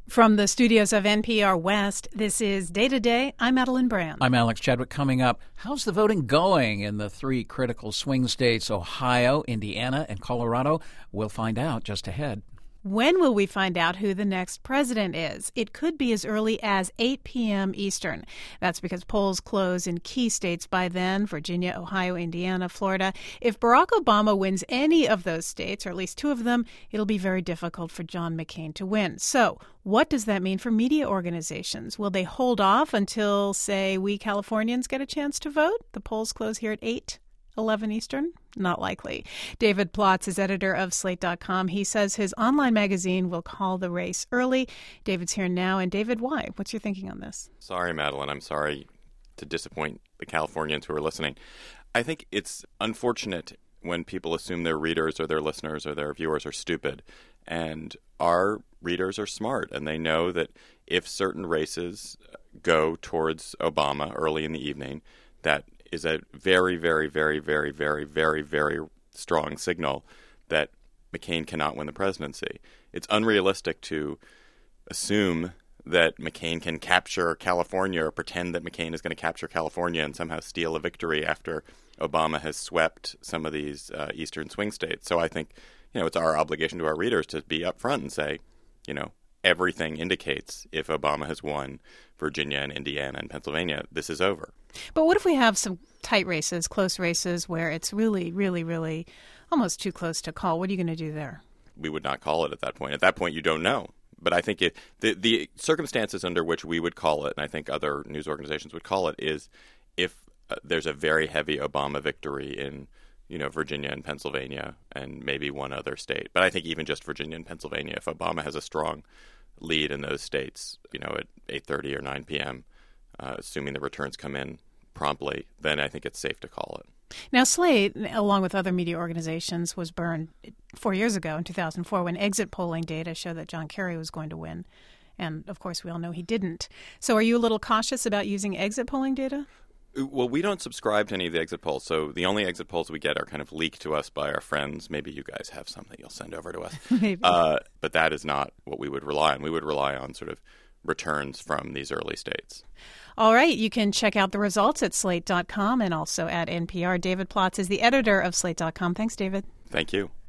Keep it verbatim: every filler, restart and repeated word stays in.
From the studios of N P R West, this is Day to Day. I'm Madeline Brand. I'm Alex Chadwick. Coming up, how's the voting going in the three critical swing states, Ohio, Indiana, and Colorado? We'll find out just ahead. When will we find out who the next president is? It could be as early as eight p.m. Eastern. That's because polls close in key states by then: Virginia, Ohio, Indiana, Florida. If Barack Obama wins any of those states, or at least two of them, it'll be very difficult for John McCain to win. So what does that mean for media organizations? Will they hold off until, say, we Californians get a chance to vote? The polls close here at eight, eleven Eastern? Not likely. David Plotz is editor of Slate dot com. He says his online magazine will call the race early. David's here now. And David, why? What's your thinking on this? Sorry, Madeline. I'm sorry to disappoint the Californians who are listening. I think it's unfortunate when people assume their readers or their listeners or their viewers are stupid. And our readers are smart, and they know that if certain races go towards Obama early in the evening, that is a very, very, very, very, very, very, very strong signal that McCain cannot win the presidency. It's unrealistic to assume that McCain can capture California or pretend that McCain is going to capture California and somehow steal a victory after Obama has swept some of these uh, eastern swing states. So I think, you know, it's our obligation to our readers to be upfront and say, you know, everything indicates if Obama has won Virginia and Indiana and Pennsylvania, this is over. But what if we have some tight races, close races, where it's really, really, really almost too close to call? What are you going to do there? We would not call it at that point. At that point, you don't know. But I think it, the, the circumstances under which we would call it, and I think other news organizations would call it, is if uh, there's a very heavy Obama victory in, you know, Virginia and Pennsylvania and maybe one other state. But I think even just Virginia and Pennsylvania, if Obama has a strong lead in those states, you know, at eight thirty or nine p.m., uh, assuming the returns come in promptly, then I think it's safe to call it. Now, Slate, along with other media organizations, was burned four years ago in two thousand four when exit polling data showed that John Kerry was going to win. And, of course, we all know he didn't. So are you a little cautious about using exit polling data? Well, we don't subscribe to any of the exit polls, so the only exit polls we get are kind of leaked to us by our friends. Maybe you guys have some that you'll send over to us. Maybe. Uh, but that is not what we would rely on. We would rely on sort of returns from these early states. All right. You can check out the results at Slate dot com and also at N P R. David Plotz is the editor of Slate dot com. Thanks, David. Thank you.